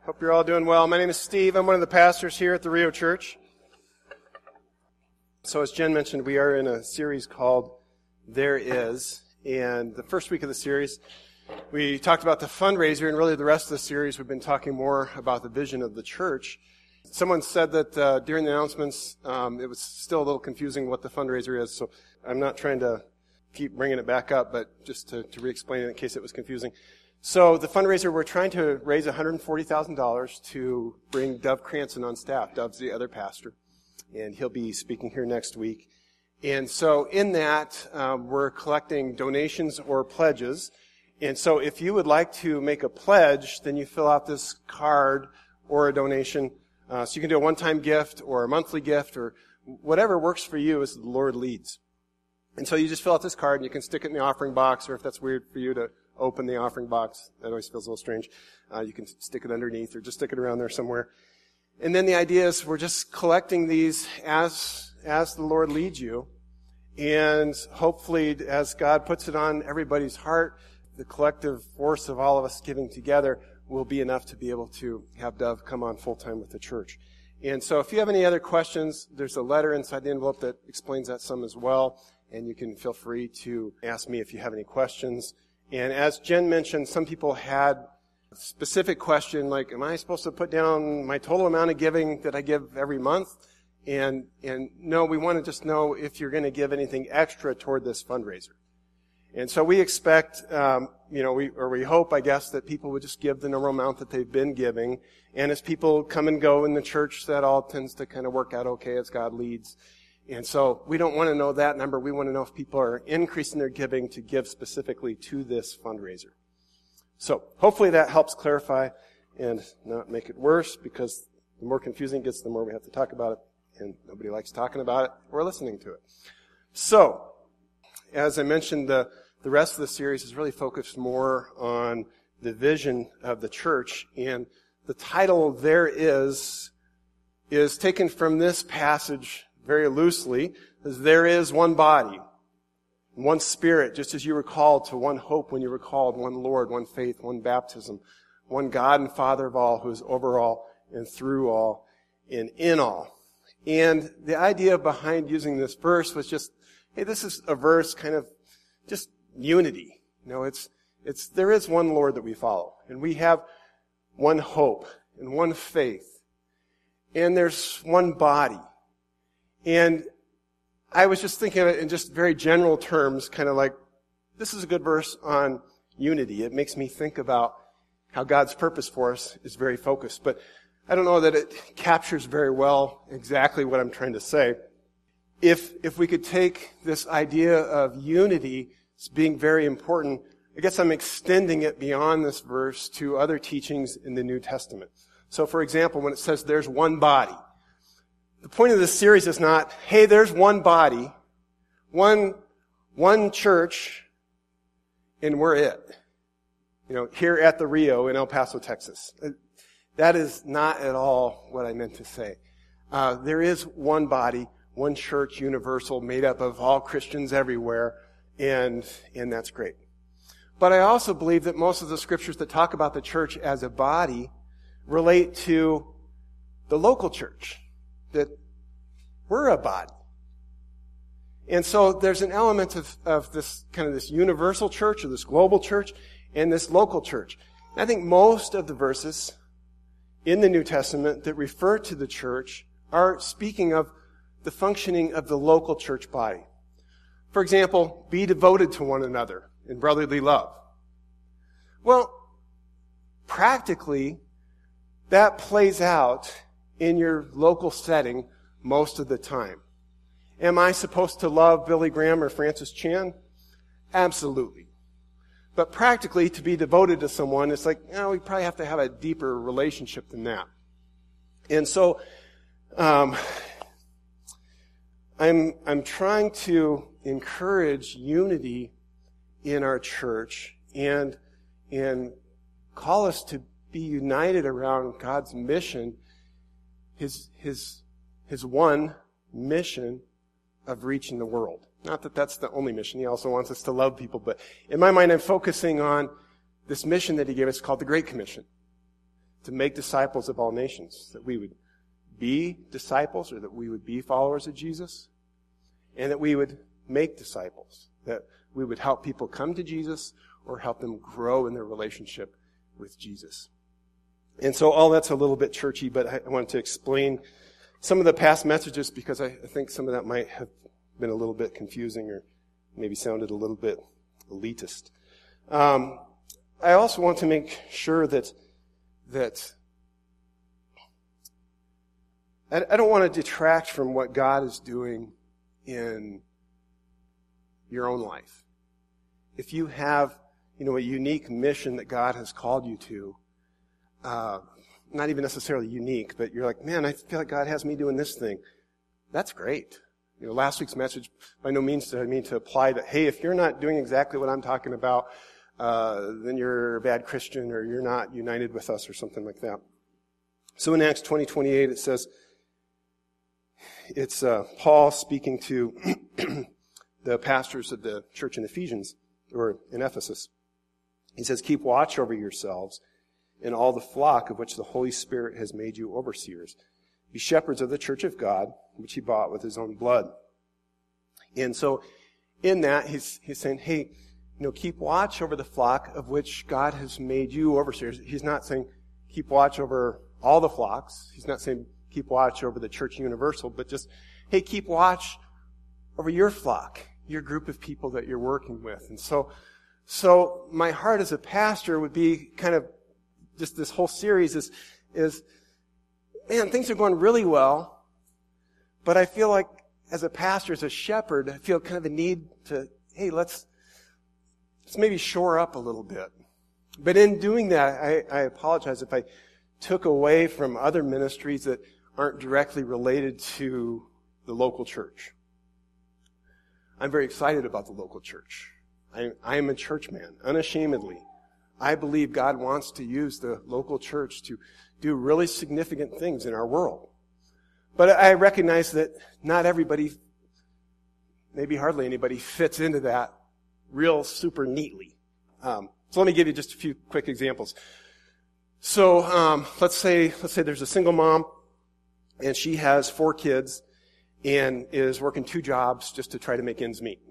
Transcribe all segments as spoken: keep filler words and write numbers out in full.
Hope you're all doing well. My name is Steve. I'm one of the pastors here at the Rio Church. So as Jen mentioned, we are in a series called There Is. And the first week of the series, we talked about the fundraiser, and really the rest of the series we've been talking more about the vision of the church. Someone said that uh, during the announcements, um, it was still a little confusing what the fundraiser is, so I'm not trying to keep bringing it back up, but just to, to re-explain it in case it was confusing. So the fundraiser, we're trying to raise one hundred forty thousand dollars to bring Dove Cranston on staff. Dove's the other pastor, and he'll be speaking here next week. And so in that, um, we're collecting donations or pledges. And so if you would like to make a pledge, then you fill out this card or a donation. Uh, so you can do a one-time gift or a monthly gift or whatever works for you as the Lord leads. And so you just fill out this card, and you can stick it in the offering box, or if that's weird for you to open the offering box, that always feels a little strange, uh, you can stick it underneath or just stick it around there somewhere. And then the idea is we're just collecting these as as the Lord leads you. And hopefully, as God puts it on everybody's heart, the collective force of all of us giving together will be enough to be able to have Dove come on full-time with the church. And so if you have any other questions, there's a letter inside the envelope that explains that some as well. And you can feel free to ask me if you have any questions. And as Jen mentioned, some people had a specific question like, am I supposed to put down my total amount of giving that I give every month? And and no, we want to just know if you're going to give anything extra toward this fundraiser. And so we expect, um, you know, we or we hope, I guess, that people would just give the normal amount that they've been giving. And as people come and go in the church, that all tends to kind of work out okay as God leads. And so we don't want to know that number. We want to know if people are increasing their giving to give specifically to this fundraiser. So hopefully that helps clarify and not make it worse, because the more confusing it gets, the more we have to talk about it. And nobody likes talking about it or listening to it. So, as I mentioned, the, the rest of the series is really focused more on the vision of the church. And the title, There Is, is taken from this passage very loosely, as there is one body, one spirit, just as you were called to one hope when you were called, one Lord, one faith, one baptism, one God and Father of all, who is over all and through all and in all. And the idea behind using this verse was just, hey, this is a verse kind of just unity. You know, it's, it's, there is one Lord that we follow, and we have one hope and one faith, and there's one body. And I was just thinking of it in just very general terms, kind of like, this is a good verse on unity. It makes me think about how God's purpose for us is very focused. But I don't know that it captures very well exactly what I'm trying to say. If if we could take this idea of unity as being very important, I guess I'm extending it beyond this verse to other teachings in the New Testament. So, for example, when it says there's one body, the point of this series is not, hey, there's one body, one, one church, and we're it. You know, here at the Rio in El Paso, Texas. That is not at all what I meant to say. Uh, there is one body, one church, universal, made up of all Christians everywhere, and, and that's great. But I also believe that most of the scriptures that talk about the church as a body relate to the local church. That we're a body. And so there's an element of, of this kind of this universal church or this global church and this local church. And I think most of the verses in the New Testament that refer to the church are speaking of the functioning of the local church body. For example, be devoted to one another in brotherly love. Well, practically, that plays out in your local setting most of the time. Am I supposed to love Billy Graham or Francis Chan? Absolutely. But practically, to be devoted to someone, it's like, you know, we probably have to have a deeper relationship than that. And so, um, I'm I'm trying to encourage unity in our church and and call us to be united around God's mission, His His His one mission of reaching the world. Not that that's the only mission. He also wants us to love people. But in my mind, I'm focusing on this mission that He gave us called the Great Commission. to make disciples of all nations, that we would be disciples or that we would be followers of Jesus, and that we would make disciples, that we would help people come to Jesus or help them grow in their relationship with Jesus. And so all that's a little bit churchy, but I wanted to explain some of the past messages because I think some of that might have been a little bit confusing or maybe sounded a little bit elitist. Um, I also want to make sure that that I, I don't want to detract from what God is doing in your own life. If you have, you know, a unique mission that God has called you to, uh, not even necessarily unique, but you're like, man, I feel like God has me doing this thing. That's great. You know, last week's message, by no means do I mean to apply that, hey, if you're not doing exactly what I'm talking about, uh, then you're a bad Christian or you're not united with us or something like that. So in Acts twenty twenty-eight, it says, it's uh, Paul speaking to the pastors of the church in Ephesians, or in Ephesus. He says, keep watch over yourselves and all the flock of which the Holy Spirit has made you overseers. Be shepherds of the church of God, which he bought with his own blood. And so in that, he's, he's saying, hey, you know, keep watch over the flock of which God has made you overseers. He's not saying keep watch over all the flocks. He's not saying keep watch over the church universal, but just, hey, keep watch over your flock, your group of people that you're working with. And so, so my heart as a pastor would be kind of just this whole series is, is, man, things are going really well, but I feel like as a pastor, as a shepherd, I feel kind of a need to, hey, let's, let's maybe shore up a little bit. But in doing that, I, I apologize if I took away from other ministries that aren't directly related to the local church. I'm very excited about the local church. I, I am a church man, unashamedly. I believe God wants to use the local church to do really significant things in our world. But I recognize that not everybody, maybe hardly anybody, fits into that real super neatly. Um, so let me give you just a few quick examples. So um, let's say let's say there's a single mom, and she has four kids, and is working two jobs just to try to make ends meet.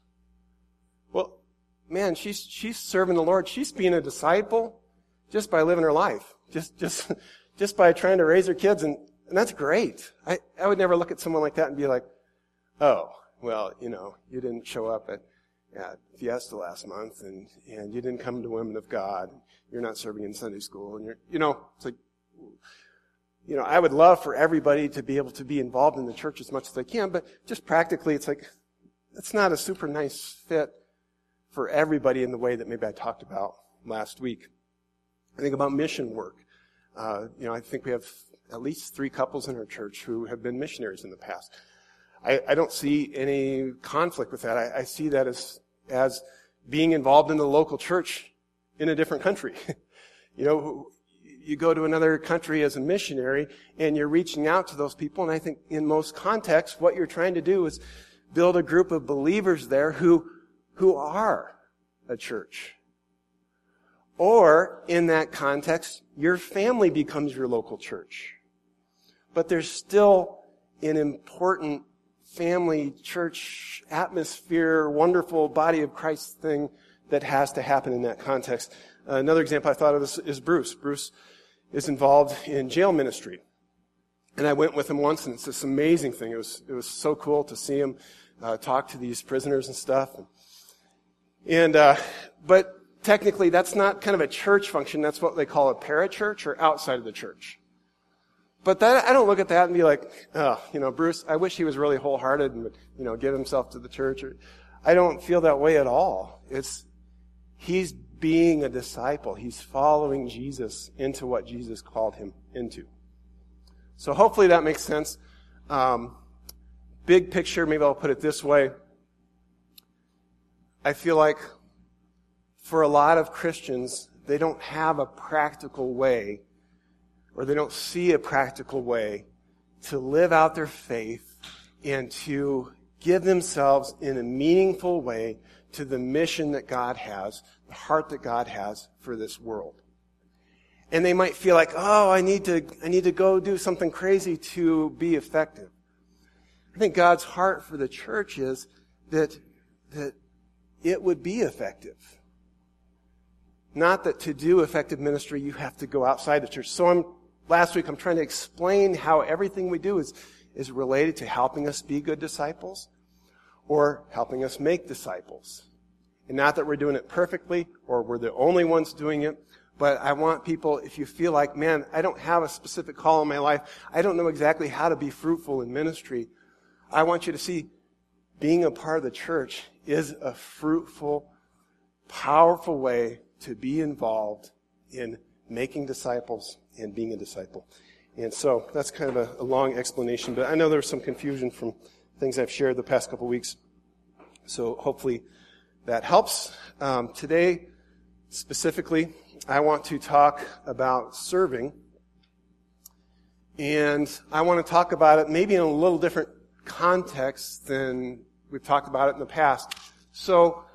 Well, man, she's she's serving the Lord. She's being a disciple just by living her life, just just just by trying to raise her kids, and, and that's great. I, I would never look at someone like that and be like, oh, well, you know, you didn't show up at, at Fiesta last month, and, and you didn't come to Women of God. You're not serving in Sunday school, and you're, you know, it's like, you know, I would love for everybody to be able to be involved in the church as much as they can, but just practically, it's like, it's not a super nice fit for everybody in the way that maybe I talked about last week. I think about mission work. Uh, you know, I think we have at least three couples in our church who have been missionaries in the past. I, I don't see any conflict with that. I, I see that as as being involved in the local church in a different country. You know, you go to another country as a missionary and you're reaching out to those people, and I think in most contexts what you're trying to do is build a group of believers there who who are a church. Or, in that context, your family becomes your local church. But there's still an important family, church, atmosphere, wonderful body of Christ thing that has to happen in that context. Uh, another example I thought of is, is Bruce. Bruce is involved in jail ministry. And I went with him once, and it's this amazing thing. It was, it was so cool to see him uh, talk to these prisoners and stuff. And, and uh, but technically, that's not kind of a church function. That's what they call a parachurch, or outside of the church. But that, I don't look at that and be like, oh, you know, Bruce, I wish he was really wholehearted and would, you know, give himself to the church. Or, I don't feel that way at all. It's, he's being a disciple. He's following Jesus into what Jesus called him into. So hopefully that makes sense. Um, big picture, maybe I'll put it this way. I feel like for a lot of Christians, they don't have a practical way, or they don't see a practical way to live out their faith and to give themselves in a meaningful way to the mission that God has, the heart that God has for this world. And they might feel like, oh, I need to, I need to go do something crazy to be effective. I think God's heart for the church is that, that it would be effective. Not that to do effective ministry, you have to go outside the church. So I'm, last week I'm trying to explain how everything we do is, is related to helping us be good disciples or helping us make disciples. And not that we're doing it perfectly or we're the only ones doing it, but I want people, if you feel like, man, I don't have a specific call in my life, I don't know exactly how to be fruitful in ministry, I want you to see being a part of the church is a fruitful, powerful way to be involved in making disciples and being a disciple. And so that's kind of a, a long explanation, but I know there was some confusion from things I've shared the past couple weeks. So hopefully that helps. Um, today, specifically, I want to talk about serving. And I want to talk about it maybe in a little different context than we've talked about it in the past. So,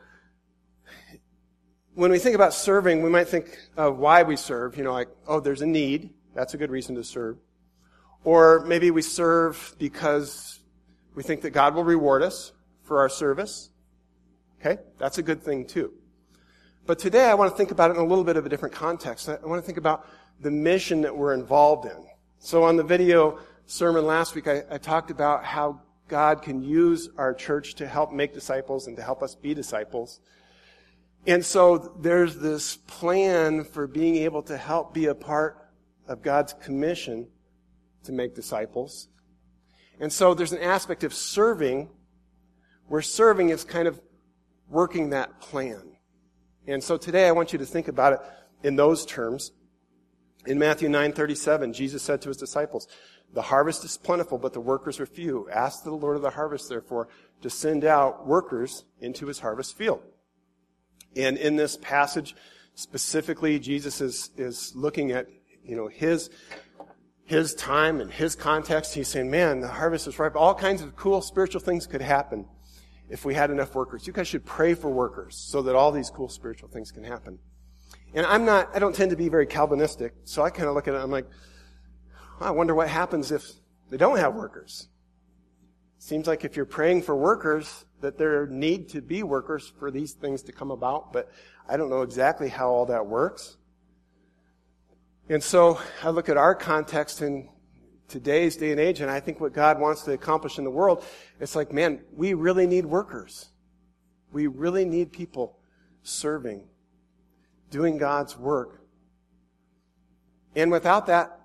when we think about serving, we might think of why we serve. You know, like, oh, there's a need. That's a good reason to serve. Or maybe we serve because we think that God will reward us for our service. Okay? That's a good thing too. But today I want to think about it in a little bit of a different context. I want to think about the mission that we're involved in. So on the video sermon last week, I, I talked about how God can use our church to help make disciples and to help us be disciples. And so there's this plan for being able to help be a part of God's commission to make disciples. And so there's an aspect of serving where serving is kind of working that plan. And so today I want you to think about it in those terms. In Matthew nine thirty-seven, Jesus said to his disciples, "The harvest is plentiful, but the workers are few. Ask the Lord of the harvest, therefore, to send out workers into his harvest field." And in this passage, specifically, Jesus is, is looking at, you know, his, his time and his context. He's saying, man, the harvest is ripe. All kinds of cool spiritual things could happen if we had enough workers. You guys should pray for workers so that all these cool spiritual things can happen. And I'm not, I don't tend to be very Calvinistic, so I kind of look at it and I'm like, I wonder what happens if they don't have workers. Seems like if you're praying for workers, that there need to be workers for these things to come about, but I don't know exactly how all that works. And so I look at our context in today's day and age, and I think what God wants to accomplish in the world, it's like, man, we really need workers. We really need people serving, doing God's work. And without that,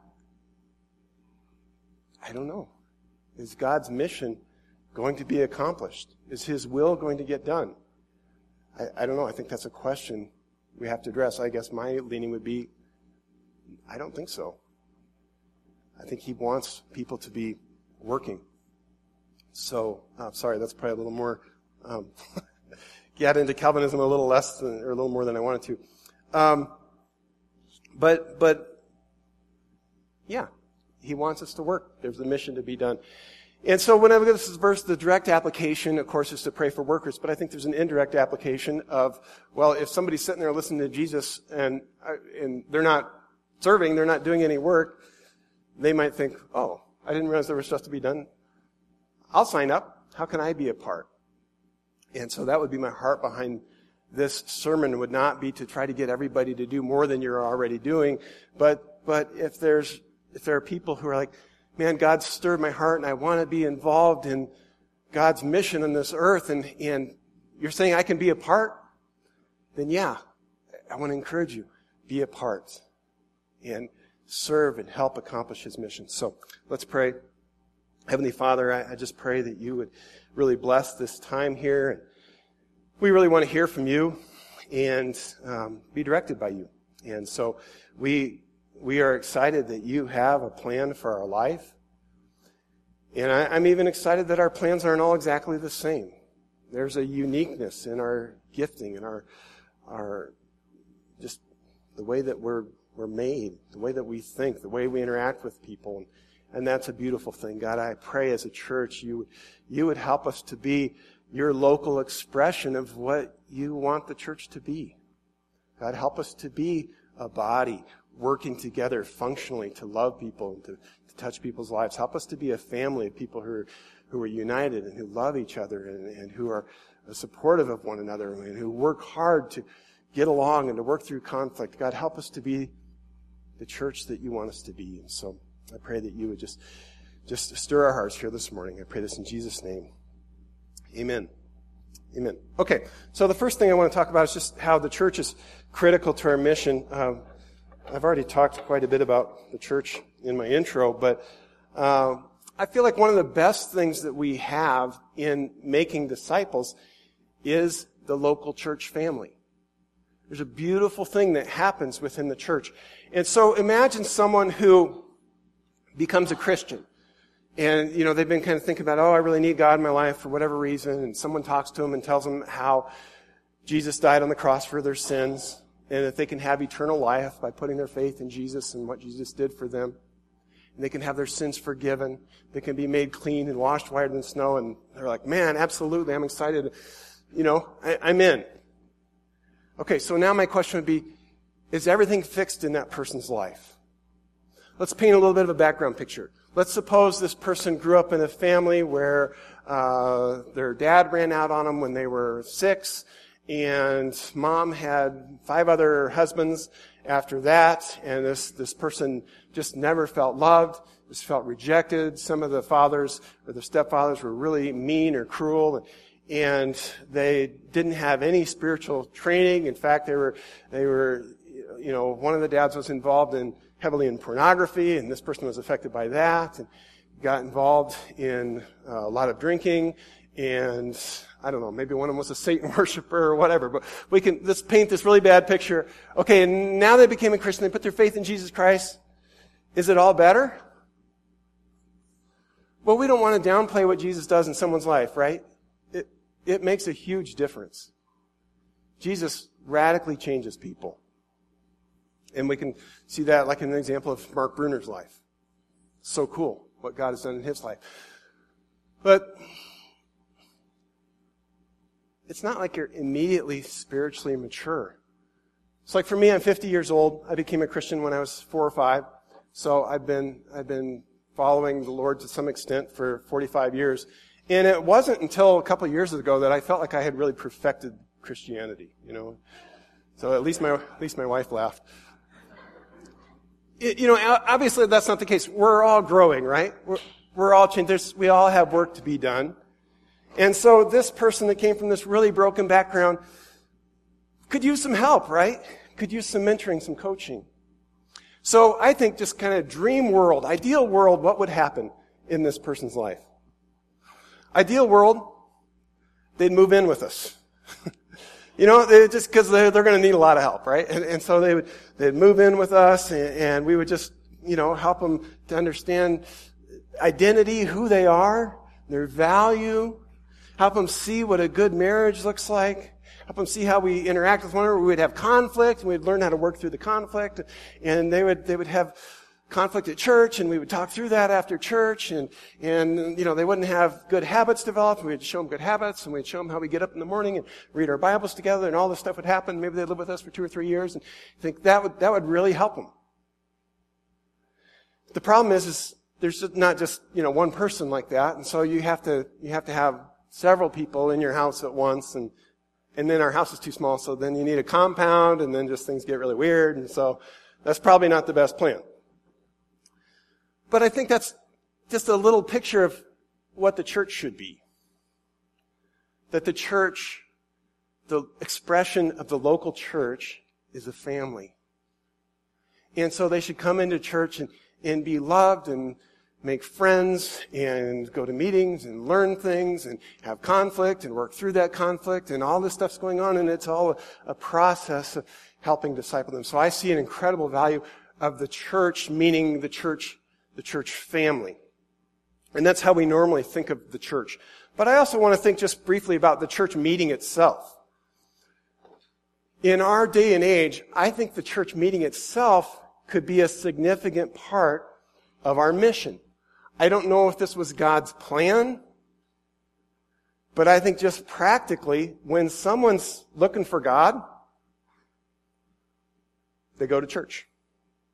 I don't know. Is God's mission going to be accomplished? Is his will going to get done? I, I don't know. I think that's a question we have to address. I guess my leaning would be, I don't think so. I think he wants people to be working. So, uh, sorry, that's probably a little more, um, get into Calvinism a little less than, or a little more than I wanted to. Um, but, but, yeah, he wants us to work. There's a mission to be done. And so whenever this is verse, the direct application, of course, is to pray for workers. But I think there's an indirect application of, well, if somebody's sitting there listening to Jesus and and they're not serving, they're not doing any work, they might think, oh, I didn't realize there was stuff to be done. I'll sign up. How can I be a part? And so that would be my heart behind this sermon, would not be to try to get everybody to do more than you're already doing. But but if there's if there are people who are like, man, God stirred my heart and I want to be involved in God's mission on this earth, and, and you're saying I can be a part, then yeah, I want to encourage you, be a part and serve and help accomplish his mission. So let's pray. Heavenly Father, I, I just pray that you would really bless this time here. And we really want to hear from you and um, be directed by you. And so we We are excited that you have a plan for our life. And I, I'm even excited that our plans aren't all exactly the same. There's a uniqueness in our gifting and our, our, just the way that we're, we're made, the way that we think, the way we interact with people. And, and that's a beautiful thing. God, I pray as a church, you, you would help us to be your local expression of what you want the church to be. God, help us to be a body working together functionally to love people and to, to touch people's lives. Help us to be a family of people who are, who are united and who love each other and, and who are supportive of one another and who work hard to get along and to work through conflict. God, help us to be the church that you want us to be. And so I pray that you would just, just stir our hearts here this morning. I pray this in Jesus' name. Amen. Amen. Okay, so the first thing I want to talk about is just how the church is critical to our mission. Um, I've already talked quite a bit about the church in my intro, but uh, I feel like one of the best things that we have in making disciples is the local church family. There's a beautiful thing that happens within the church. And so imagine someone who becomes a Christian. And, you know, they've been kind of thinking about, oh, I really need God in my life for whatever reason. And someone talks to them and tells them how Jesus died on the cross for their sins and that they can have eternal life by putting their faith in Jesus and what Jesus did for them. And they can have their sins forgiven. They can be made clean and washed whiter than snow. And they're like, man, absolutely, I'm excited. You know, I, I'm in. Okay, so now my question would be, is everything fixed in that person's life? Let's paint a little bit of a background picture. Let's suppose this person grew up in a family where uh, their dad ran out on them when they were six, and mom had five other husbands after that, and this, this person just never felt loved, just felt rejected. Some of the fathers or the stepfathers were really mean or cruel, and, and they didn't have any spiritual training. In fact, they were, they were, you know, one of the dads was involved in heavily in pornography, and this person was affected by that, and got involved in uh, a lot of drinking, and I don't know, maybe one of them was a Satan worshiper or whatever, but we can, let's paint this really bad picture. Okay, and now they became a Christian, they put their faith in Jesus Christ. Is it all better? Well, we don't want to downplay what Jesus does in someone's life, right? It, it makes a huge difference. Jesus radically changes people. And we can see that like in an example of Mark Bruner's life. So cool what God has done in his life. But it's not like you're immediately spiritually mature. It's like for me, I'm fifty years old. I became a Christian when I was four or five. So I've been, I've been following the Lord to some extent for forty-five years. And it wasn't until a couple of years ago that I felt like I had really perfected Christianity, you know. So at least my, at least my wife laughed. You know, obviously that's not the case. We're all growing, right? We're, we're all changed. There's, we all have work to be done. And so this person that came from this really broken background could use some help, right? Could use some mentoring, some coaching. So I think just kind of dream world, ideal world, what would happen in this person's life? Ideal world, they'd move in with us. You know, they, just because they're, they're going to need a lot of help, right? And, and so they would, they'd move in with us, and, and we would just, you know, help them to understand identity, who they are, their value, help them see what a good marriage looks like, help them see how we interact with one another. We would have conflict, and we'd learn how to work through the conflict, and they would, they would have conflict at church, and we would talk through that after church, and, and, you know, they wouldn't have good habits developed, and we'd show them good habits, and we'd show them how we get up in the morning and read our Bibles together, and all this stuff would happen. Maybe they'd live with us for two or three years, and I think that would, that would really help them. The problem is, is there's not just, you know, one person like that, and so you have to, you have to have several people in your house at once, and, and then our house is too small, so then you need a compound, and then just things get really weird, and so that's probably not the best plan. But I think that's just a little picture of what the church should be. That the church, the expression of the local church, is a family. And so they should come into church and, and be loved and make friends and go to meetings and learn things and have conflict and work through that conflict, and all this stuff's going on, and it's all a, a process of helping disciple them. So I see an incredible value of the church, meaning the church the church family. And that's how we normally think of the church. But I also want to think just briefly about the church meeting itself. In our day and age, I think the church meeting itself could be a significant part of our mission. I don't know if this was God's plan, but I think just practically, when someone's looking for God, they go to church.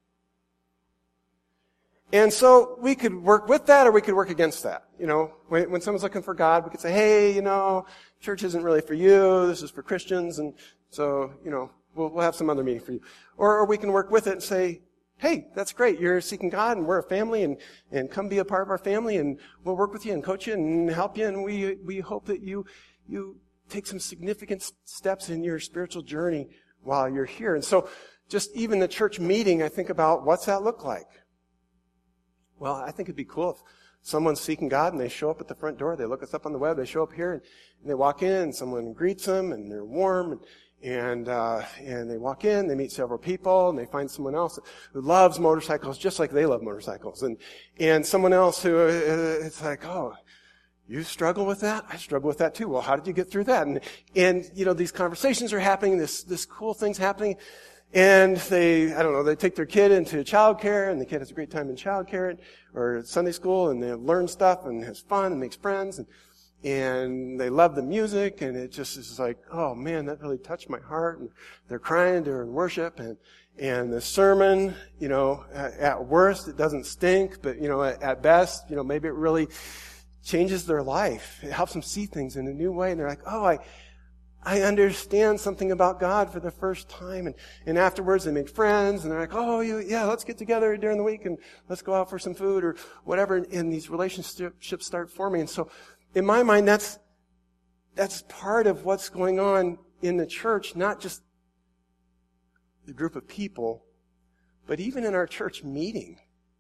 And so we could work with that or we could work against that. You know, when, when someone's looking for God, we could say, hey, you know, church isn't really for you. This is for Christians. And so, you know, we'll, we'll have some other meeting for you. Or, or we can work with it and say, hey, that's great. You're seeking God and we're a family and, and come be a part of our family and we'll work with you and coach you and help you. And we, we hope that you, you take some significant steps in your spiritual journey while you're here. And so just even the church meeting, I think about what's that look like? Well, I think it'd be cool if someone's seeking God and they show up at the front door. They look us up on the web. They show up here and, and they walk in and someone greets them and they're warm and, and, uh, and they walk in, they meet several people and they find someone else who loves motorcycles just like they love motorcycles. And, and someone else who, uh, it's like, oh, you struggle with that? I struggle with that too. Well, how did you get through that? And, and, you know, these conversations are happening, this, this cool thing's happening. And they, I don't know, they take their kid into childcare, and the kid has a great time in childcare or Sunday school, and they learn stuff and has fun and makes friends, and and they love the music, and it just is like, oh man, that really touched my heart. And they're crying during worship, and and the sermon, you know, at, at worst it doesn't stink, but you know, at, at best, you know, maybe it really changes their life. It helps them see things in a new way, and they're like, oh, I. I understand something about God for the first time. And, and afterwards they make friends and they're like, oh, you, yeah, let's get together during the week and let's go out for some food or whatever. And, and these relationships start forming. And so in my mind, that's, that's part of what's going on in the church, not just the group of people, but even in our church meeting.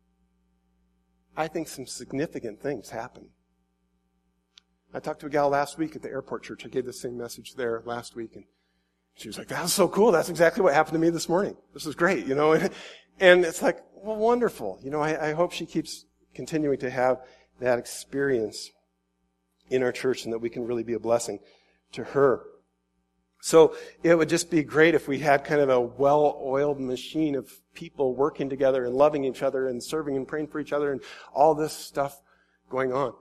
I think some significant things happen. I talked to a gal last week at the airport church. I gave the same message there last week, and she was like, that was so cool. That's exactly what happened to me this morning. This is great, you know. And, and it's like, well, wonderful. You know, I, I hope she keeps continuing to have that experience in our church and that we can really be a blessing to her. So it would just be great if we had kind of a well-oiled machine of people working together and loving each other and serving and praying for each other and all this stuff going on.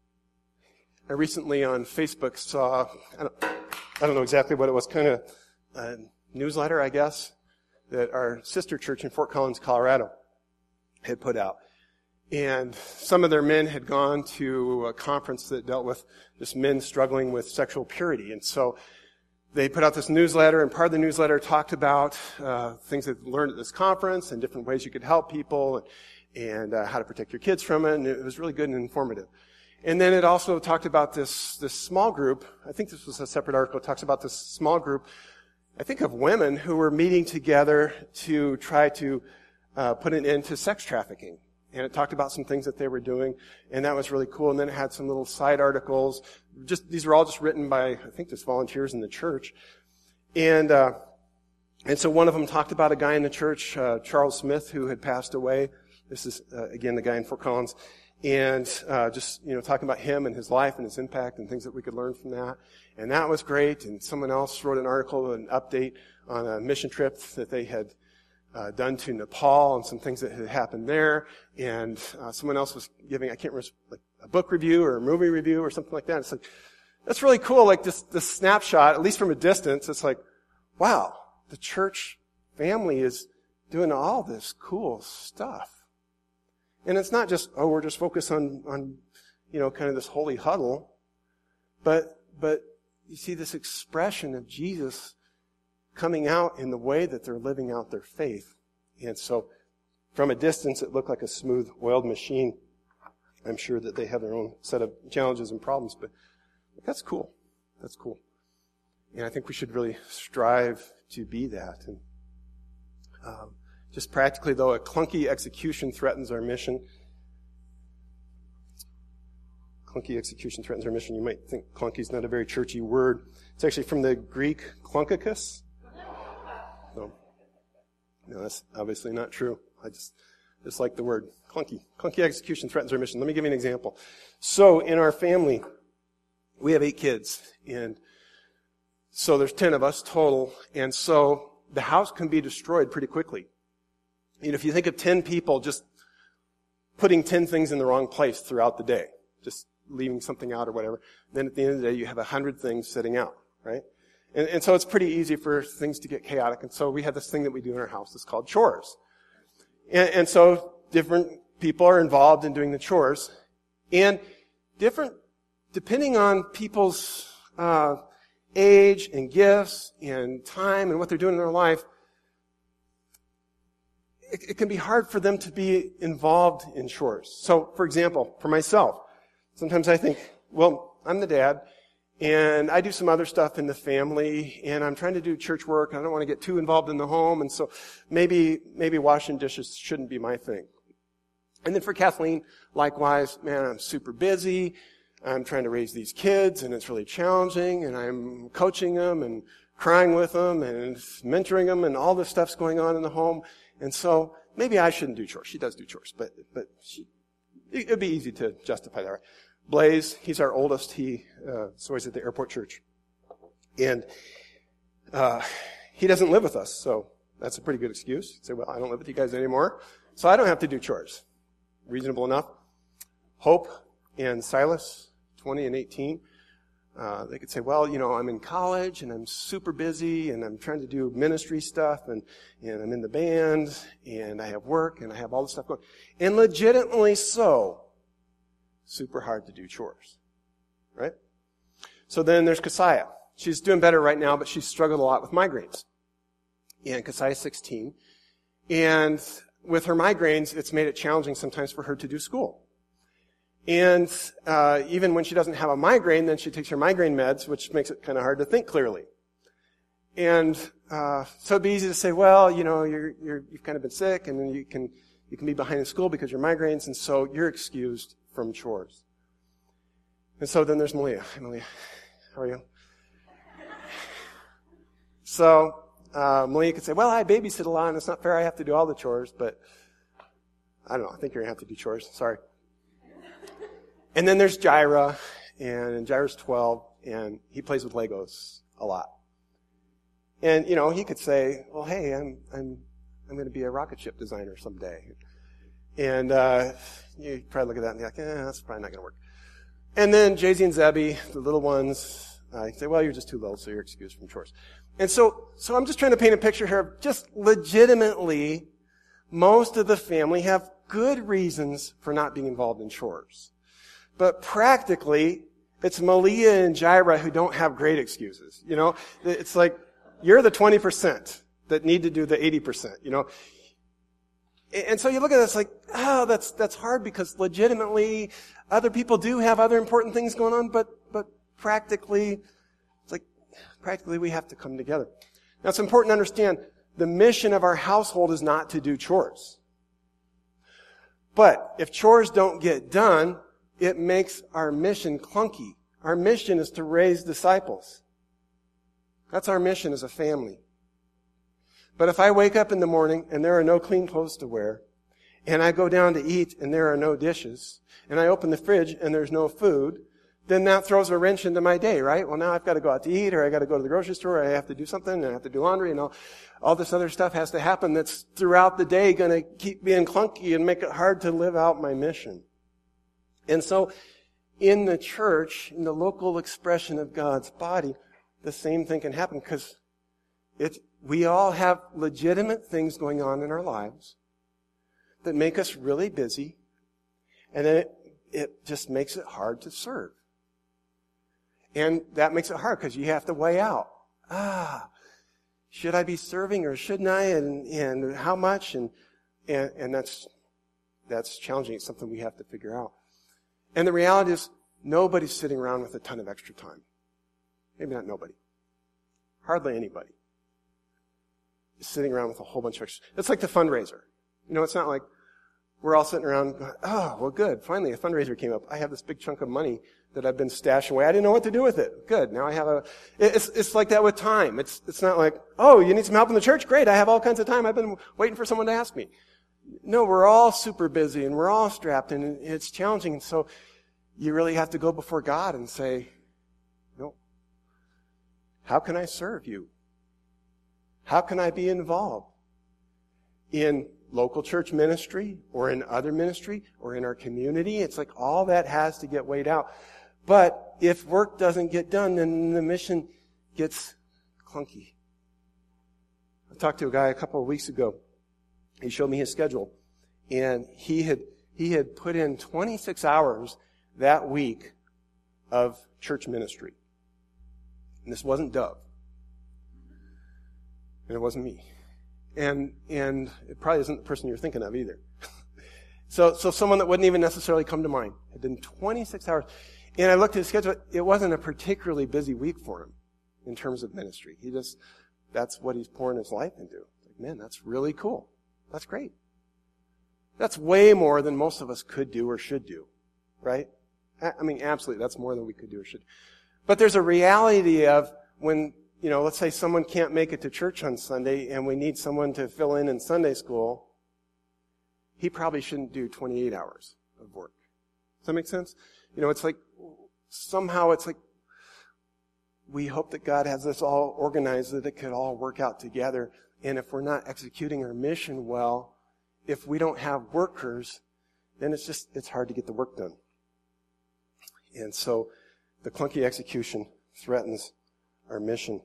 I recently on Facebook saw, I don't, I don't know exactly what it was, kind of a newsletter, I guess, that our sister church in Fort Collins, Colorado had put out. And some of their men had gone to a conference that dealt with just men struggling with sexual purity. And so they put out this newsletter, and part of the newsletter talked about uh, things they'd learned at this conference and different ways you could help people and, and uh, how to protect your kids from it. And it was really good and informative. And then it also talked about this, this small group. I think this was a separate article. It talks about this small group, I think of women who were meeting together to try to uh, put an end to sex trafficking. And it talked about some things that they were doing, and that was really cool. And then it had some little side articles. Just these were all just written by, I think, just volunteers in the church. And uh, and so one of them talked about a guy in the church, uh, Charles Smith, who had passed away. This is, uh, again, the guy in Fort Collins. And uh just, you know, talking about him and his life and his impact and things that we could learn from that. And that was great. And someone else wrote an article, an update on a mission trip that they had uh done to Nepal and some things that had happened there. And uh someone else was giving, I can't remember, like a book review or a movie review or something like that. It's like, that's really cool. Like this, this snapshot, at least from a distance, it's like, wow, the church family is doing all this cool stuff. And it's not just, oh, we're just focused on, on, you know, kind of this holy huddle. But, but you see this expression of Jesus coming out in the way that they're living out their faith. And so from a distance, it looked like a smooth, oiled machine. I'm sure that they have their own set of challenges and problems, but that's cool. That's cool. And I think we should really strive to be that. And, um, Just practically, though, a clunky execution threatens our mission. Clunky execution threatens our mission. You might think clunky is not a very churchy word. It's actually from the Greek clunkicus. No, no, that's obviously not true. I just just like the word clunky. Clunky execution threatens our mission. Let me give you an example. So in our family, we have eight kids, and so there's ten of us total, and so the house can be destroyed pretty quickly. You know, if you think of ten people just putting ten things in the wrong place throughout the day, just leaving something out or whatever, then at the end of the day you have a hundred things sitting out, right? And, and so it's pretty easy for things to get chaotic. And so we have this thing that we do in our house that's called chores. And, and so different people are involved in doing the chores. And different, depending on people's uh, age and gifts and time and what they're doing in their life, it, it can be hard for them to be involved in chores. So, for example, for myself, sometimes I think, well, I'm the dad, and I do some other stuff in the family, and I'm trying to do church work, and I don't want to get too involved in the home, and so maybe maybe washing dishes shouldn't be my thing. And then for Kathleen, likewise, man, I'm super busy. I'm trying to raise these kids, and it's really challenging, and I'm coaching them and crying with them and mentoring them, and all this stuff's going on in the home. And so maybe I shouldn't do chores. She does do chores, but but she, it'd be easy to justify that, right? Blaze, he's our oldest. He uh, so he's at the airport church, and uh, he doesn't live with us, so that's a pretty good excuse. You'd say, well, I don't live with you guys anymore, so I don't have to do chores. Reasonable enough. Hope and Silas, twenty and eighteen, uh, they could say, well, you know, I'm in college and I'm super busy and I'm trying to do ministry stuff and, and I'm in the band and I have work and I have all this stuff going. And legitimately so, super hard to do chores, right? So then there's Keziah. She's doing better right now, but she's struggled a lot with migraines. And Keziah's sixteen. And with her migraines, it's made it challenging sometimes for her to do school. And uh, even when she doesn't have a migraine, then she takes her migraine meds, which makes it kind of hard to think clearly. And uh, so it'd be easy to say, well, you know, you're, you're, you've kind of been sick, and then you can you can be behind in school because of your migraines, and so you're excused from chores. And so then there's Malia. Hi, Malia. How are you? So uh, Malia could say, well, I babysit a lot, and it's not fair I have to do all the chores, but I don't know. I think you're going to have to do chores. Sorry. And then there's Jaira, and Jaira's twelve, and he plays with Legos a lot. And, you know, he could say, well, hey, I'm I'm I'm going to be a rocket ship designer someday. And uh, you probably look at that and be like, eh, that's probably not going to work. And then Jay-Z and Zebby, the little ones, uh, say, well, you're just too little, so you're excused from chores. And so, so I'm just trying to paint a picture here of just legitimately, most of the family have good reasons for not being involved in chores. But practically, it's Malia and Jaira who don't have great excuses. You know, it's like, you're the twenty percent that need to do the eighty percent, you know. And so you look at this like, oh, that's, that's hard because legitimately other people do have other important things going on, but, but practically, it's like, practically we have to come together. Now it's important to understand the mission of our household is not to do chores. But if chores don't get done, it makes our mission clunky. Our mission is to raise disciples. That's our mission as a family. But if I wake up in the morning and there are no clean clothes to wear, and I go down to eat and there are no dishes, and I open the fridge and there's no food, then that throws a wrench into my day, right? Well, now I've got to go out to eat, or I got to go to the grocery store, or I have to do something, and I have to do laundry, and all, all this other stuff has to happen that's throughout the day going to keep being clunky and make it hard to live out my mission. And so, in the church, in the local expression of God's body, the same thing can happen because it, we all have legitimate things going on in our lives that make us really busy, and it, it just makes it hard to serve. And that makes it hard because you have to weigh out, ah, should I be serving or shouldn't I, and, and how much, and, and, and that's, that's challenging. It's something we have to figure out. And the reality is, nobody's sitting around with a ton of extra time. Maybe not nobody. Hardly anybody is sitting around with a whole bunch of extra. It's like the fundraiser. You know, it's not like we're all sitting around going, oh, well, good. Finally, a fundraiser came up. I have this big chunk of money that I've been stashing away. I didn't know what to do with it. Good. Now I have a, it's, it's like that with time. It's, it's not like, oh, you need some help in the church? Great. I have all kinds of time. I've been waiting for someone to ask me. No, we're all super busy and we're all strapped and it's challenging. And so you really have to go before God and say, no, how can I serve you? How can I be involved in local church ministry or in other ministry or in our community? It's like all that has to get weighed out. But if work doesn't get done, then the mission gets clunky. I talked to a guy a couple of weeks ago. He showed me his schedule, and he had he had put in twenty-six hours that week of church ministry. And this wasn't Dove. And it wasn't me. And and it probably isn't the person you're thinking of either. so so someone that wouldn't even necessarily come to mind. Had done twenty-six hours. And I looked at his schedule. It wasn't a particularly busy week for him in terms of ministry. He just, that's what he's pouring his life into. Like, man, that's really cool. That's great. That's way more than most of us could do or should do, right? I mean, absolutely, that's more than we could do or should. But there's a reality of when, you know, let's say someone can't make it to church on Sunday and we need someone to fill in in Sunday school, he probably shouldn't do twenty-eight hours of work. Does that make sense? You know, it's like, somehow it's like, we hope that God has this all organized, that it could all work out together. And if we're not executing our mission well, if we don't have workers, then it's just, it's hard to get the work done. And so the clunky execution threatens our mission.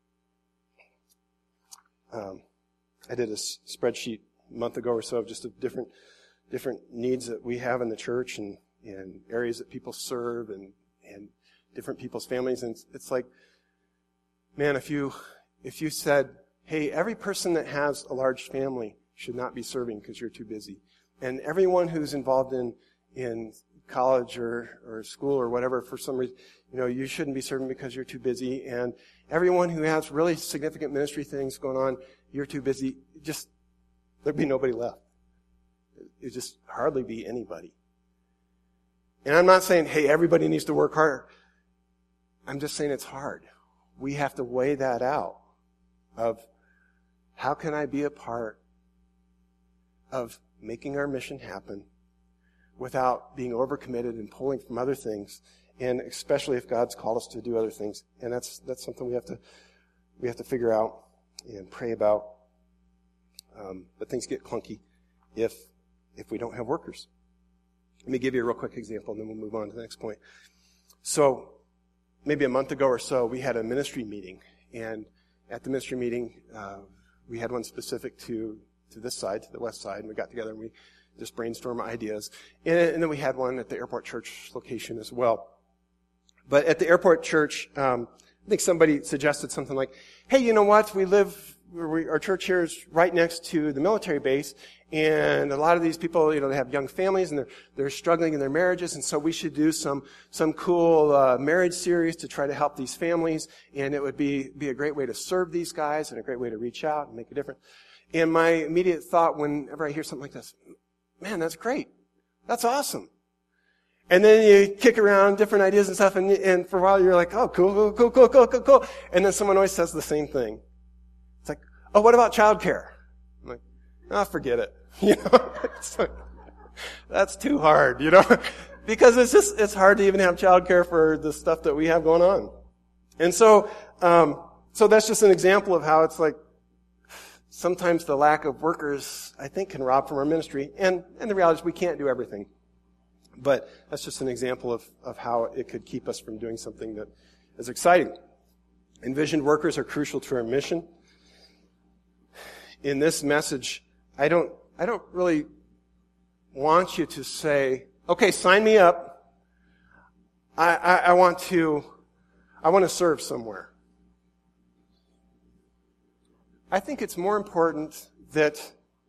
Um, I did a s- spreadsheet a month ago or so of just of different different needs that we have in the church and, and areas that people serve and, and different people's families. And it's, it's like, man, if you if you said, hey, every person that has a large family should not be serving because you're too busy. And everyone who's involved in in college or, or school or whatever, for some reason, you know, you shouldn't be serving because you're too busy. And everyone who has really significant ministry things going on, you're too busy. Just, there'd be nobody left. It'd just hardly be anybody. And I'm not saying, hey, everybody needs to work harder. I'm just saying it's hard. We have to weigh that out of how can I be a part of making our mission happen without being overcommitted and pulling from other things, and especially if God's called us to do other things. And that's that's something we have to we have to figure out and pray about. Um, but things get clunky if if we don't have workers. Let me give you a real quick example, and then we'll move on to the next point. So maybe a month ago or so, we had a ministry meeting, and at the ministry meeting, uh, we had one specific to to this side, to the west side, and we got together and we just brainstorm ideas. And, and then we had one at the Airport Church location as well. But at the Airport Church, um, I think somebody suggested something like, hey, you know what? We live, we, our church here is right next to the military base, and a lot of these people, you know, they have young families and they're they're struggling in their marriages, and so we should do some some cool uh, marriage series to try to help these families, and it would be be a great way to serve these guys and a great way to reach out and make a difference. And my immediate thought whenever I hear something like this, man, that's great. That's awesome. And then you kick around different ideas and stuff, and, and for a while you're like, oh, cool, cool, cool, cool, cool, cool, cool. And then someone always says the same thing. It's like, oh, what about childcare? I'm like, oh, forget it. You know, it's like, that's too hard, you know, because it's just, it's hard to even have childcare for the stuff that we have going on. And so, um, so that's just an example of how it's like, sometimes the lack of workers, I think, can rob from our ministry. And, and the reality is we can't do everything. But that's just an example of, of how it could keep us from doing something that is exciting. Envisioned workers are crucial to our mission. In this message, I don't, I don't really want you to say, okay, sign me up. I, I, I want to, I want to serve somewhere. I think it's more important that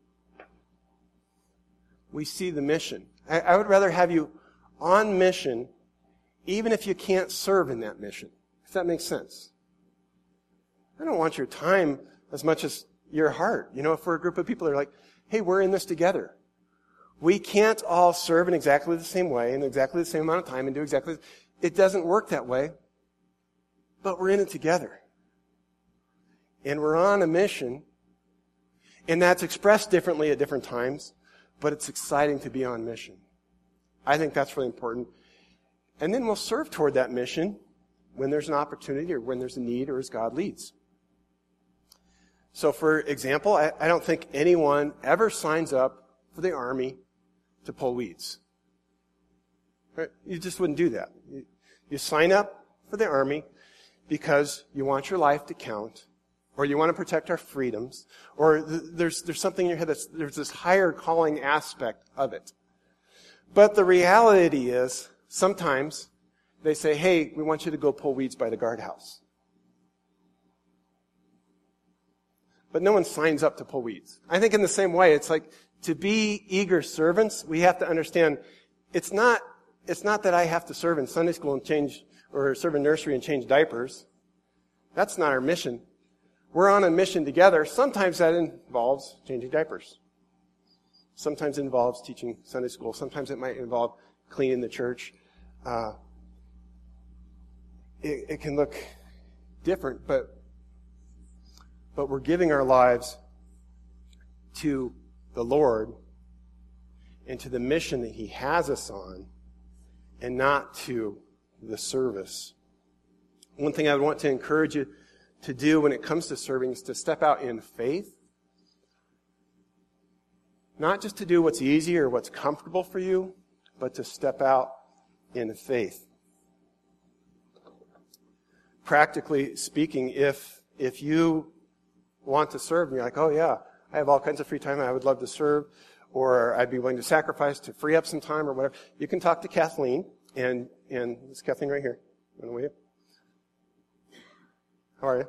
we see the mission. I, I would rather have you on mission, even if you can't serve in that mission, if that makes sense. I don't want your time as much as your heart. You know, if we're a group of people that are like, hey, we're in this together. We can't all serve in exactly the same way, in exactly the same amount of time, and do exactly, it doesn't work that way, but we're in it together. And we're on a mission, and that's expressed differently at different times, but it's exciting to be on mission. I think that's really important. And then we'll serve toward that mission when there's an opportunity or when there's a need or as God leads. So for example, I, I don't think anyone ever signs up for the Army to pull weeds. Right? You just wouldn't do that. You, you sign up for the Army because you want your life to count, or you want to protect our freedoms, or th- there's there's something in your head that's, there's this higher calling aspect of it. But the reality is, sometimes they say, hey, we want you to go pull weeds by the guardhouse. But no one signs up to pull weeds. I think in the same way, it's like to be eager servants, we have to understand it's not, it's not that I have to serve in Sunday school and change, or serve in nursery and change diapers. That's not our mission. We're on a mission together. Sometimes that involves changing diapers. Sometimes it involves teaching Sunday school. Sometimes it might involve cleaning the church. Uh, it, it can look different, but but we're giving our lives to the Lord and to the mission that He has us on, and not to the service. One thing I would want to encourage you to do when it comes to serving is to step out in faith. Not just to do what's easy or what's comfortable for you, but to step out in faith. Practically speaking, if if you want to serve and you're like, oh yeah, I have all kinds of free time, I would love to serve, or I'd be willing to sacrifice to free up some time or whatever, you can talk to Kathleen, and, and it's Kathleen right here. Wanna wave? How are you?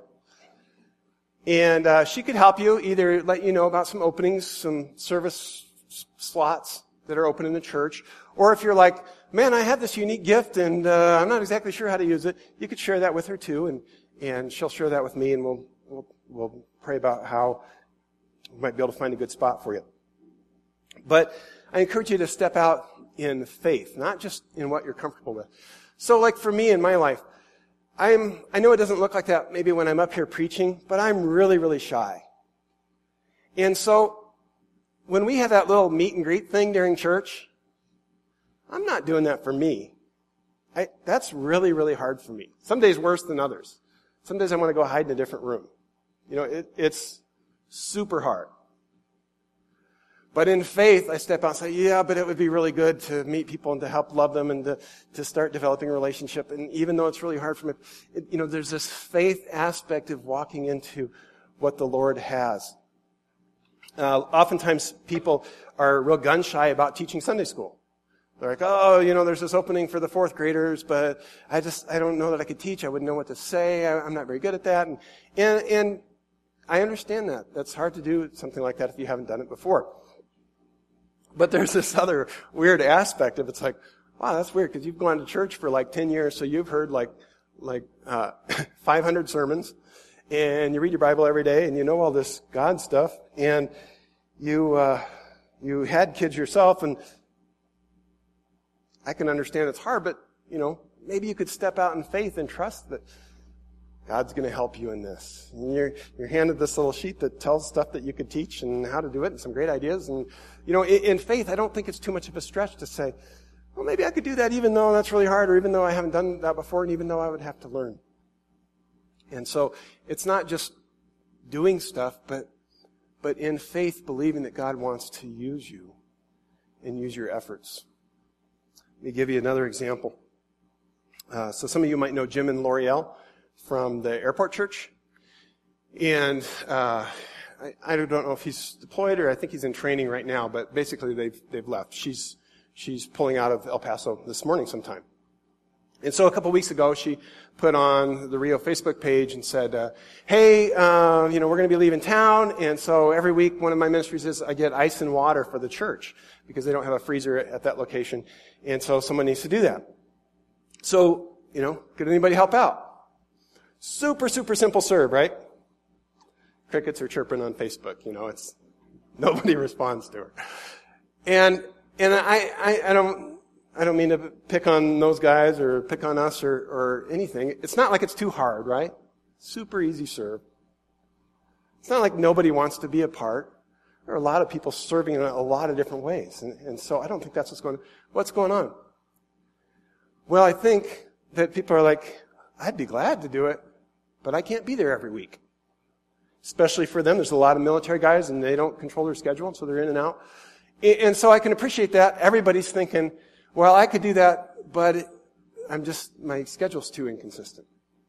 And uh, she could help you, either let you know about some openings, some service s- slots that are open in the church, or if you're like, man, I have this unique gift and uh, I'm not exactly sure how to use it, you could share that with her too, and, and she'll share that with me, and we'll, we'll, we'll pray about how we might be able to find a good spot for you. But I encourage you to step out in faith, not just in what you're comfortable with. So like for me in my life, I'm, I know it doesn't look like that maybe when I'm up here preaching, but I'm really, really shy. And so when we have that little meet and greet thing during church, I'm not doing that for me. I, that's really, really hard for me. Some days worse than others. Some days I want to go hide in a different room. You know, it, it's super hard. But in faith, I step out and say, yeah, but it would be really good to meet people and to help love them and to, to start developing a relationship. And even though it's really hard for me, it, you know, there's this faith aspect of walking into what the Lord has. Uh, oftentimes people are real gun shy about teaching Sunday school. They're like, oh, you know, there's this opening for the fourth graders, but I just, I don't know that I could teach. I wouldn't know what to say. I, I'm not very good at that. And, and, and I understand that. That's hard to do something like that if you haven't done it before. But there's this other weird aspect of it's like, wow, that's weird because you've gone to church for like ten years, so you've heard like like uh five hundred sermons, and you read your Bible every day, and you know all this God stuff, and you uh you had kids yourself, and I can understand it's hard, but you know maybe you could step out in faith and trust that God's going to help you in this. And you're, you're handed this little sheet that tells stuff that you could teach and how to do it and some great ideas. And, you know, in, in faith, I don't think it's too much of a stretch to say, well, maybe I could do that even though that's really hard, or even though I haven't done that before, and even though I would have to learn. And so it's not just doing stuff, but, but in faith, believing that God wants to use you and use your efforts. Let me give you another example. Uh, so some of you might know Jim and L'Oreal from the airport church. And uh, I, I don't know if he's deployed or I think he's in training right now, but basically they've they've left. She's she's pulling out of El Paso this morning sometime. And so a couple weeks ago, she put on the Rio Facebook page and said, uh, hey, uh, you know, we're going to be leaving town, and so every week one of my ministries is I get ice and water for the church because they don't have a freezer at, at that location, and so someone needs to do that. So, you know, could anybody help out? Super, super simple serve, right? Crickets are chirping on Facebook, you know, it's, nobody responds to her. And, and I, I, I don't, I don't mean to pick on those guys or pick on us or, or anything. It's not like it's too hard, right? Super easy serve. It's not like nobody wants to be a part. There are a lot of people serving in a lot of different ways. And, and so I don't think that's what's going on. What's going on? Well, I think that people are like, I'd be glad to do it, but I can't be there every week. Especially for them, there's a lot of military guys and they don't control their schedule, so they're in and out. And so I can appreciate that. Everybody's thinking, well, I could do that, but I'm just, my schedule's too inconsistent.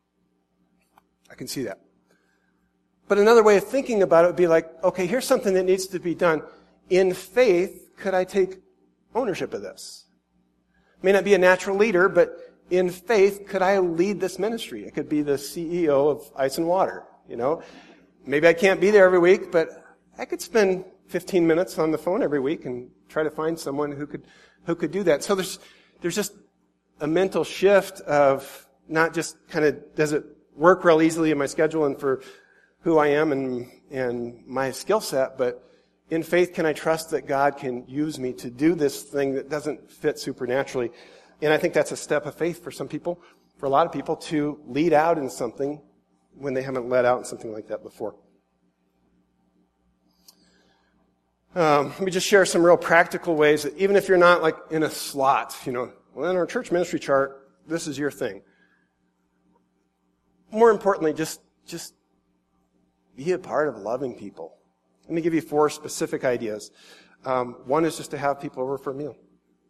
I can see that. But another way of thinking about it would be like, okay, here's something that needs to be done. In faith, could I take ownership of this. May not be a natural leader, but in faith, could I lead this ministry? I could be the C E O of Ice and Water, you know. Maybe I can't be there every week, but I could spend fifteen minutes on the phone every week and try to find someone who could who could do that. So there's there's just a mental shift of not just kind of, does it work real easily in my schedule and for who I am and and my skill set, but in faith, can I trust that God can use me to do this thing that doesn't fit supernaturally? And I think that's a step of faith for some people, for a lot of people, to lead out in something when they haven't led out in something like that before. Um, let me just share some real practical ways that even if you're not like in a slot, you know, well, in our church ministry chart, this is your thing. More importantly, just, just be a part of loving people. Let me give you four specific ideas. Um, one is just to have people over for a meal.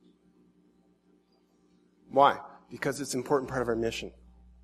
Why? Because it's an important part of our mission.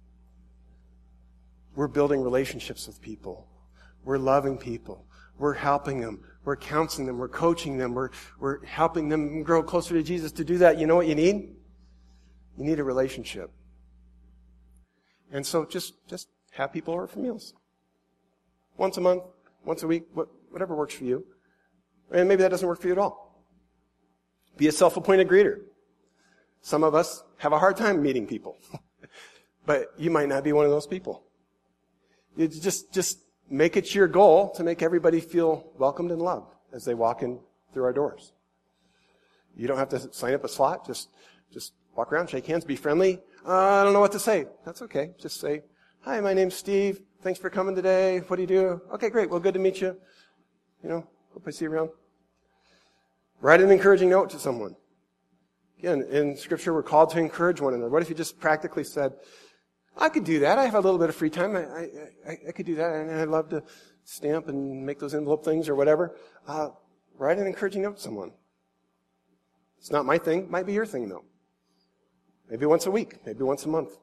We're building relationships with people. We're loving people. We're helping them. We're counseling them. We're coaching them. We're, we're helping them grow closer to Jesus. To do that, you know what you need? You need a relationship. And so just, just have people over for meals. Once a month, once a week, what, whatever works for you. And maybe that doesn't work for you at all. Be a self-appointed greeter. Some of us have a hard time meeting people. But you might not be one of those people. You just, just make it your goal to make everybody feel welcomed and loved as they walk in through our doors. You don't have to sign up a slot. Just, just walk around, shake hands, be friendly. Uh, I don't know what to say. That's okay. Just say, hi, my name's Steve. Thanks for coming today. What do you do? Okay, great. Well, good to meet you. You know, hope I see you around. Write an encouraging note to someone. Again, in Scripture, we're called to encourage one another. What if you just practically said, I could do that. I have a little bit of free time. I, I, I, I could do that. And I'd love to stamp and make those envelope things or whatever. Uh, write an encouraging note to someone. It's not my thing. It might be your thing, though. Maybe once a week. Maybe once a month.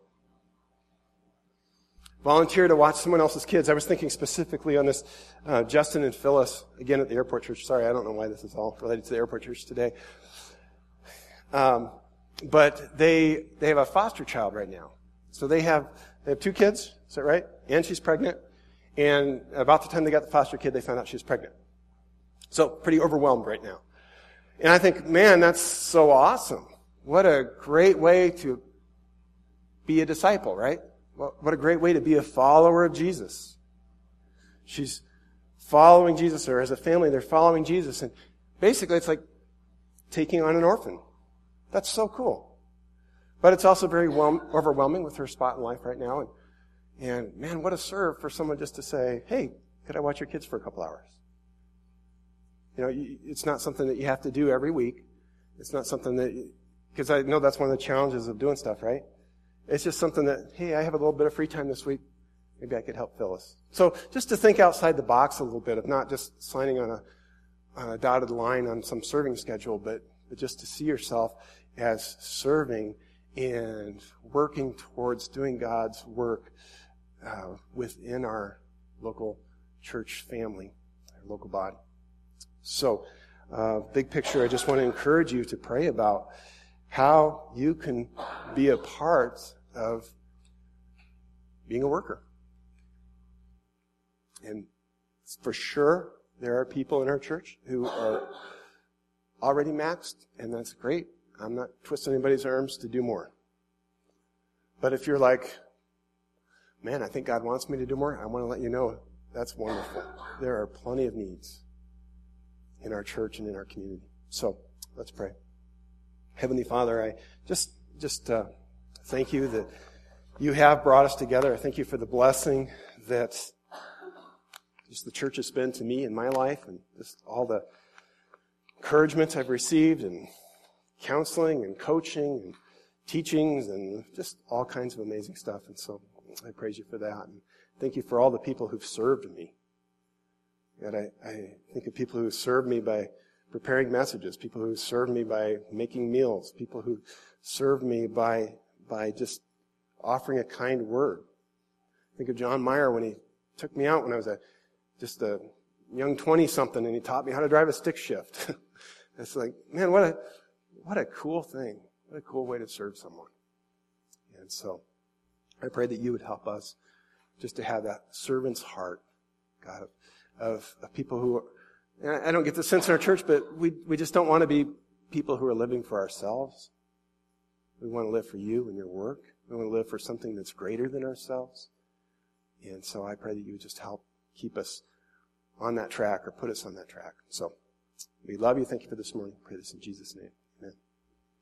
Volunteer to watch someone else's kids. I was thinking specifically on this, uh, Justin and Phyllis, again at the airport church. Sorry, I don't know why this is all related to the airport church today. Um, but they, they have a foster child right now. So they have, they have two kids, is that right? And she's pregnant. And about the time they got the foster kid, they found out she was pregnant. So pretty overwhelmed right now. And I think, man, that's so awesome. What a great way to be a disciple, right? What a great way to be a follower of Jesus. She's following Jesus, or as a family, they're following Jesus. And basically, it's like taking on an orphan. That's so cool. But it's also very overwhelming with her spot in life right now. And, and man, what a serve for someone just to say, hey, could I watch your kids for a couple hours? You know, it's not something that you have to do every week. It's not something that, because I know that's one of the challenges of doing stuff, right? It's just something that, hey, I have a little bit of free time this week. Maybe I could help Phyllis. So just to think outside the box a little bit of not just signing on a, on a dotted line on some serving schedule, but, but just to see yourself as serving and working towards doing God's work uh, within our local church family, our local body. So, uh, big picture, I just want to encourage you to pray about how you can be a part of being a worker. And for sure, there are people in our church who are already maxed, and that's great. I'm not twisting anybody's arms to do more. But if you're like, man, I think God wants me to do more, I want to let you know that's wonderful. There are plenty of needs in our church and in our community. So, let's pray. Heavenly Father, I just just uh, thank you that you have brought us together. I thank you for the blessing that just the church has been to me in my life, and just all the encouragement I've received, and counseling and coaching and teachings and just all kinds of amazing stuff. And so I praise you for that. And thank you for all the people who've served me. God, I, I think of people who served me by preparing messages, people who served me by making meals, people who served me by by just offering a kind word. Think of John Meyer when he took me out when I was a just a young twenty-something, and he taught me how to drive a stick shift. It's like, man, what a what a cool thing. What a cool way to serve someone. And so I pray that you would help us just to have that servant's heart, God, of, of, of people who are, I don't get the sense in our church, but we, we just don't want to be people who are living for ourselves. We want to live for you and your work. We want to live for something that's greater than ourselves. And so I pray that you would just help keep us on that track or put us on that track. So we love you. Thank you for this morning. I pray this in Jesus' name.